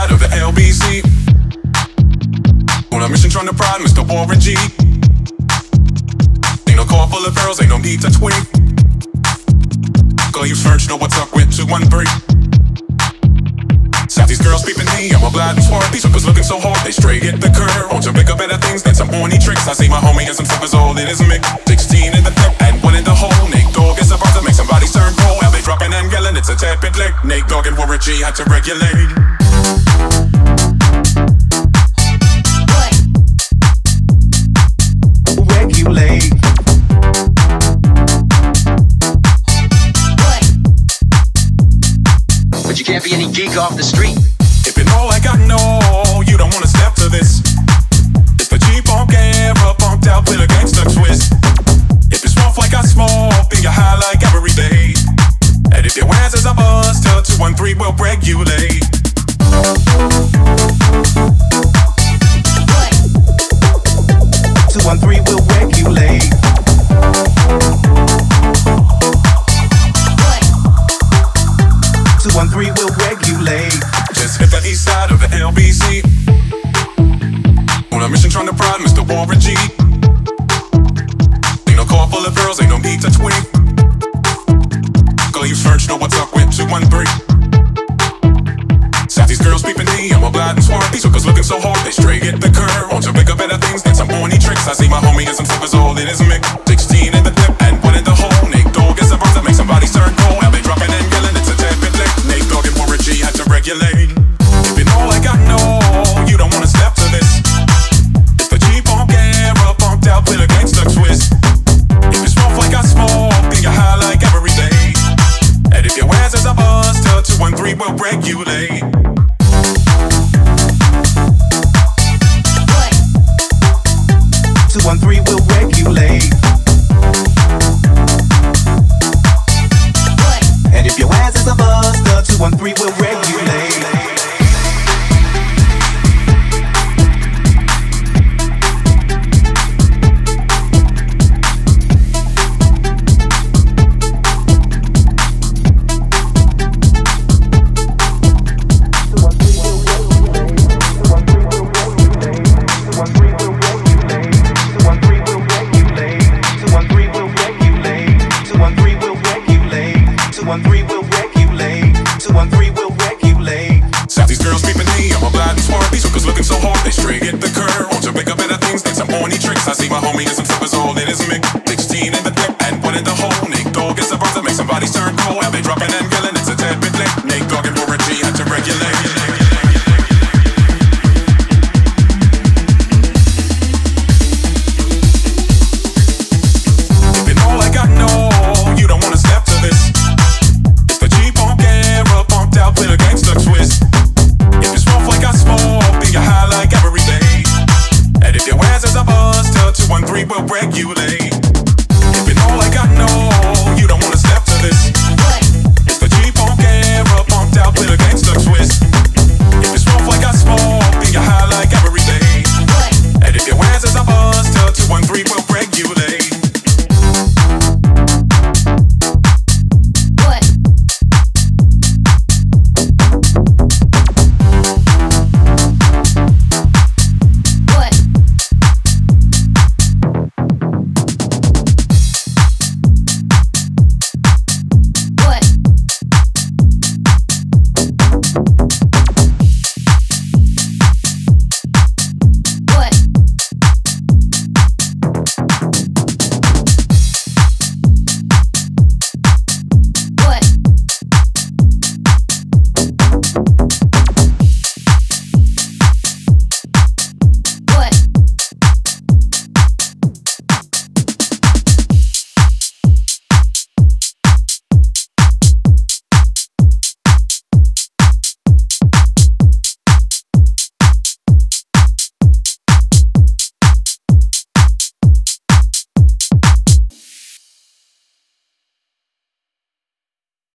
side of the LBC. On a mission trying to pride Mr. Warren G. Ain't no car full of girls, ain't no need to tweak. Girl, you search, know what's up with 213. Southeast girls peeping me, I'm a blind and smart. These hookers looking so hard, they straight hit the curve. Want to pick up better things than some horny tricks. I see my homie and some flippers, all it is me. 16 in the clip and one in the hole. Nate Dogg is about to make somebody turn cold. Now they dropping and yelling, it's a tad bit lick. Nate Dogg and Warren G had to regulate. Regulate. But you can't be any geek off the street. If you know like I know, you don't wanna step to this. If the G-Funk era bumped out with a gangsta twist. If you smoke like I smoke, then you high like every day. And if your ass is a buzz, tell 213 will regulate. 213 will regulate. 213 will regulate. Just hit the east side of the LBC. On a mission trying to pride Mr. Warren G. Ain't no car full of girls, ain't no need to tweak. Girl, you search, know what's up with 213. Southeast girls peeping me, I'm a blind and smart. These hookers looking so hard, they straight hit the curve. Want to pick up better things than some horny tricks. I see my homie and some flippers, all it is me. 16 in the clip and one in the hole. Nate Dogg is about to make somebody turn cold. Now they dropping and yelling, it's a tad bit lick. Nate Dogg and Warren G had to regulate.